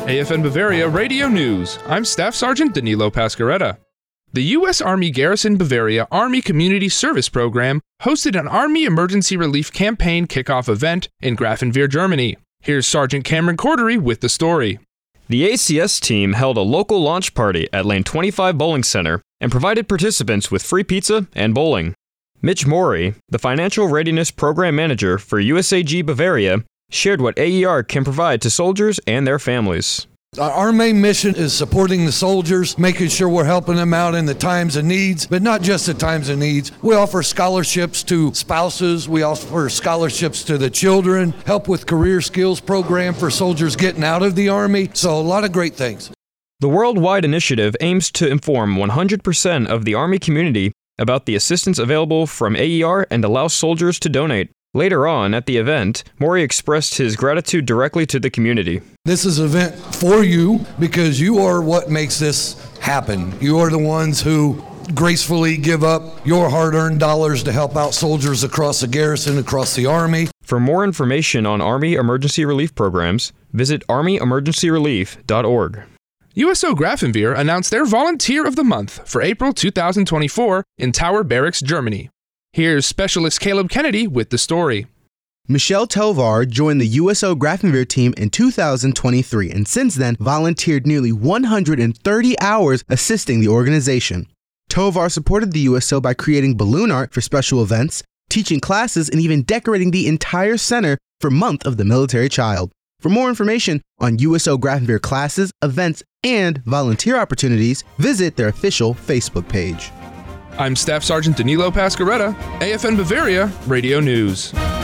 AFN Bavaria Radio News. I'm Staff Sergeant Danilo Pascaretta. The U.S. Army Garrison Bavaria Army Community Service Program hosted an Army Emergency Relief Campaign kickoff event in Grafenwehr, Germany. Here's Sergeant Cameron Cordery with the story. The ACS team held a local launch party at Lane 25 Bowling Center and provided participants with free pizza and bowling. Mitch Morey, the Financial Readiness Program Manager for USAG Bavaria, shared what AER can provide to soldiers and their families. Our main mission is supporting the soldiers, making sure we're helping them out in the times of needs, but not just the times of needs. We offer scholarships to spouses, we offer scholarships to the children, help with career skills program for soldiers getting out of the Army, so a lot of great things. The worldwide initiative aims to inform 100% of the Army community about the assistance available from AER and allow soldiers to donate. Later on at the event, Morey expressed his gratitude directly to the community. This is an event for you because you are what makes this happen. You are the ones who gracefully give up your hard-earned dollars to help out soldiers across the garrison, across the Army. For more information on Army Emergency Relief programs, visit armyemergencyrelief.org. USO Grafenwehr announced their Volunteer of the Month for April 2024 in Tower Barracks, Germany. Here's Specialist Caleb Kennedy with the story. Michelle Tovar joined the USO Grafenwehr team in 2023 and since then volunteered nearly 130 hours assisting the organization. Tovar supported the USO by creating balloon art for special events, teaching classes, and even decorating the entire center for Month of the Military Child. For more information on USO Grafenwehr classes, events, and volunteer opportunities, visit their official Facebook page. I'm Staff Sergeant Danilo Pascaretta, AFN Bavaria Radio News.